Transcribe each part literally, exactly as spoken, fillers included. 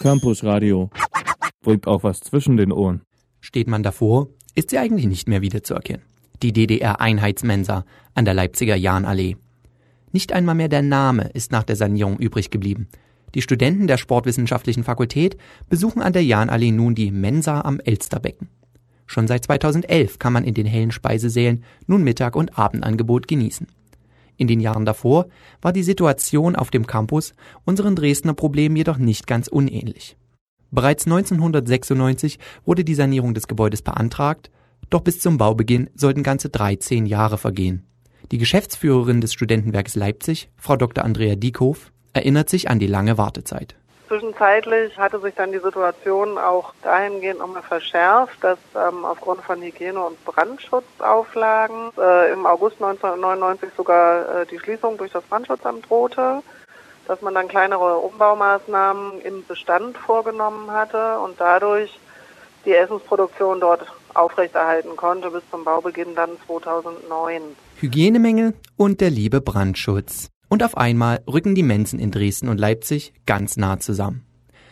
Campusradio. Bringt auch was zwischen den Ohren. Steht man davor, ist sie eigentlich nicht mehr wiederzuerkennen. Die D D R-Einheitsmensa an der Leipziger Jahnallee. Nicht einmal mehr der Name ist nach der Sanierung übrig geblieben. Die Studenten der Sportwissenschaftlichen Fakultät besuchen an der Jahnallee nun die Mensa am Elsterbecken. Schon seit zweitausendelf kann man in den hellen Speisesälen nun Mittag- und Abendangebot genießen. In den Jahren davor war die Situation auf dem Campus unseren Dresdner Problemen jedoch nicht ganz unähnlich. Bereits neunzehnhundertsechsundneunzig wurde die Sanierung des Gebäudes beantragt, doch bis zum Baubeginn sollten ganze dreizehn Jahre vergehen. Die Geschäftsführerin des Studentenwerks Leipzig, Frau Doktor Andrea Diekhoff, erinnert sich an die lange Wartezeit. Zwischenzeitlich hatte sich dann die Situation auch dahingehend nochmal verschärft, dass ähm, aufgrund von Hygiene- und Brandschutzauflagen äh, im August neunzehnhundertneunundneunzig sogar äh, die Schließung durch das Brandschutzamt drohte, dass man dann kleinere Umbaumaßnahmen im Bestand vorgenommen hatte und dadurch die Essensproduktion dort aufrechterhalten konnte bis zum Baubeginn dann zweitausendneun. Hygienemängel und der liebe Brandschutz. Und auf einmal rücken die Mensen in Dresden und Leipzig ganz nah zusammen.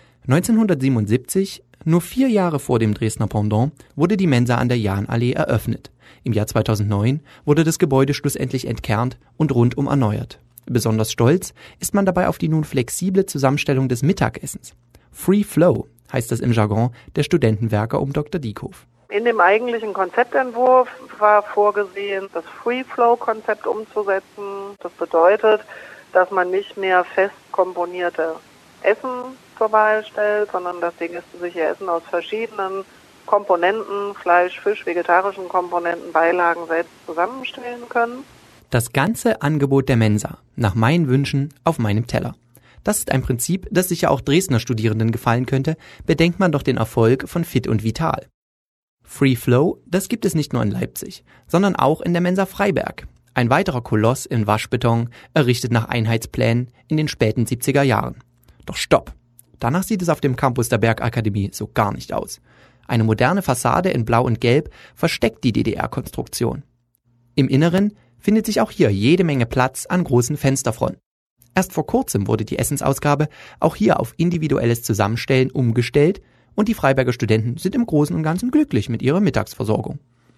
neunzehnhundertsiebenundsiebzig, nur vier Jahre vor dem Dresdner Pendant, wurde die Mensa an der Jahnallee eröffnet. Im Jahr zweitausendneun wurde das Gebäude schlussendlich entkernt und rundum erneuert. Besonders stolz ist man dabei auf die nun flexible Zusammenstellung des Mittagessens. Free Flow heißt das im Jargon der Studentenwerke um Doktor Diekhoff. In dem eigentlichen Konzeptentwurf war vorgesehen, das Free-Flow-Konzept umzusetzen. Das bedeutet, dass man nicht mehr fest komponierte Essen zur Wahl stellt, sondern dass die Gäste sich ihr Essen aus verschiedenen Komponenten, Fleisch, Fisch, vegetarischen Komponenten, Beilagen selbst zusammenstellen können. Das ganze Angebot der Mensa, nach meinen Wünschen, auf meinem Teller. Das ist ein Prinzip, das sicher auch Dresdner Studierenden gefallen könnte, bedenkt man doch den Erfolg von Fit und Vital. Free Flow, das gibt es nicht nur in Leipzig, sondern auch in der Mensa Freiberg. Ein weiterer Koloss in Waschbeton, errichtet nach Einheitsplänen in den späten siebziger Jahren. Doch stopp! Danach sieht es auf dem Campus der Bergakademie so gar nicht aus. Eine moderne Fassade in Blau und Gelb versteckt die D D R-Konstruktion. Im Inneren findet sich auch hier jede Menge Platz an großen Fensterfronten. Erst vor kurzem wurde die Essensausgabe auch hier auf individuelles Zusammenstellen umgestellt und die Freiberger Studenten sind im Großen und Ganzen glücklich mit ihrer Mittagsversorgung.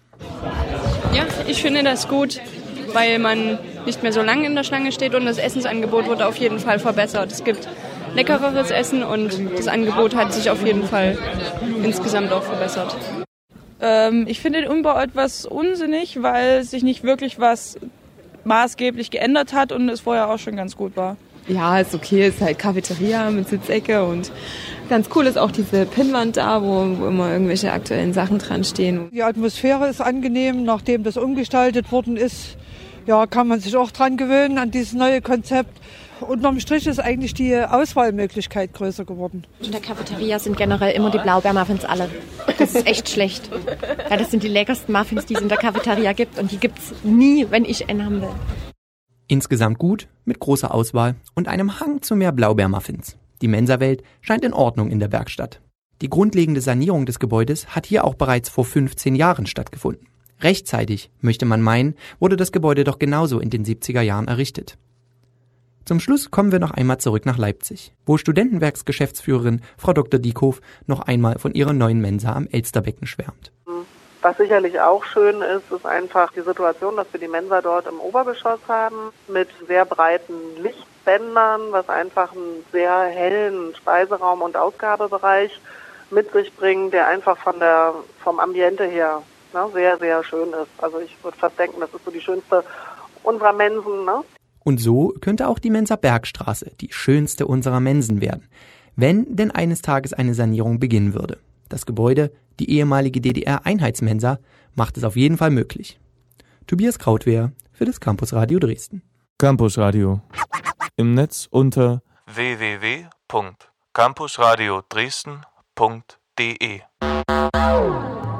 Ja, ich finde das gut, weil man nicht mehr so lange in der Schlange steht und das Essensangebot wurde auf jeden Fall verbessert. Es gibt leckereres Essen und das Angebot hat sich auf jeden Fall insgesamt auch verbessert. Ähm, ich finde den Umbau etwas unsinnig, weil sich nicht wirklich was maßgeblich geändert hat und es vorher auch schon ganz gut war. Ja, ist okay, ist halt Cafeteria mit Sitzecke und ganz cool ist auch diese Pinnwand da, wo, wo immer irgendwelche aktuellen Sachen dran stehen. Die Atmosphäre ist angenehm, nachdem das umgestaltet worden ist. Ja, kann man sich auch dran gewöhnen an dieses neue Konzept. Unterm Strich ist eigentlich die Auswahlmöglichkeit größer geworden. In der Cafeteria sind generell immer die Blaubeermuffins alle. Das ist echt schlecht. Weil das sind die leckersten Muffins, die es in der Cafeteria gibt. Und die gibt's nie, wenn ich einen haben will. Insgesamt gut, mit großer Auswahl und einem Hang zu mehr Blaubeermuffins. Die Mensa-Welt scheint in Ordnung in der Werkstatt. Die grundlegende Sanierung des Gebäudes hat hier auch bereits vor fünfzehn Jahren stattgefunden. Rechtzeitig, möchte man meinen, wurde das Gebäude doch genauso in den siebziger Jahren errichtet. Zum Schluss kommen wir noch einmal zurück nach Leipzig, wo Studentenwerksgeschäftsführerin Frau Doktor Diekhoff noch einmal von ihrer neuen Mensa am Elsterbecken schwärmt. Was sicherlich auch schön ist, ist einfach die Situation, dass wir die Mensa dort im Obergeschoss haben mit sehr breiten Lichtbändern, was einfach einen sehr hellen Speiseraum und Ausgabebereich mit sich bringt, der einfach von der vom Ambiente her ne, sehr, sehr schön ist. Also ich würde fast denken, das ist so die schönste unserer Mensen. Ne? Und so könnte auch die Mensa Bergstraße die schönste unserer Mensen werden, wenn denn eines Tages eine Sanierung beginnen würde. Das Gebäude, die ehemalige D D R-Einheitsmensa, macht es auf jeden Fall möglich. Tobias Krautwehr für das Campusradio Dresden. Campusradio. Im Netz unter w w w punkt campusradio dresden punkt d e.